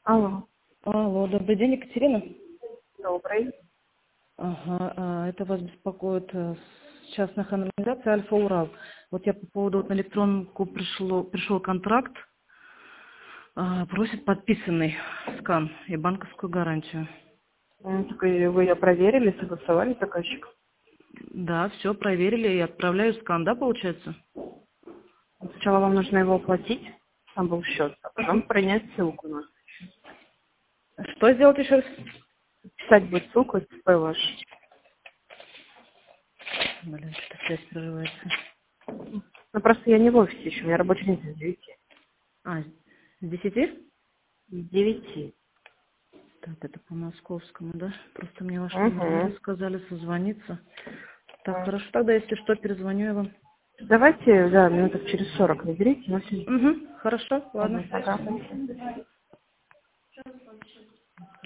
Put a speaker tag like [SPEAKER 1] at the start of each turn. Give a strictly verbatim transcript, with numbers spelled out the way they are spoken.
[SPEAKER 1] Алло.
[SPEAKER 2] Алло, добрый день, Екатерина.
[SPEAKER 1] Добрый.
[SPEAKER 2] Ага, а, это вас беспокоит э, с частных организаций Альфа Урал. Вот я по поводу вот на электронку пришло, пришел контракт, а, просит подписанный скан и банковскую гарантию.
[SPEAKER 1] М, так и вы ее проверили, согласовали с заказчиком?
[SPEAKER 2] Да, все проверили и отправляю скан, да, получается?
[SPEAKER 1] Сначала вам нужно его оплатить, там был счет, а потом принять ссылку. на-
[SPEAKER 2] Что сделать еще раз?
[SPEAKER 1] Писать будет ссылку, СП ваш.
[SPEAKER 2] Блин, что-то связь прерывается.
[SPEAKER 1] Ну просто я не в офисе еще, у меня рабочий день с девяти.
[SPEAKER 2] А, с десяти?
[SPEAKER 1] С девяти.
[SPEAKER 2] Так, это по московскому, да? Просто мне ваш номер были,
[SPEAKER 1] Угу.
[SPEAKER 2] сказали созвониться. Так, хорошо, тогда, если что, перезвоню я вам.
[SPEAKER 1] Давайте, да, минуток через сорок наберите, но все.
[SPEAKER 2] Угу, хорошо, ладно.
[SPEAKER 1] Пока.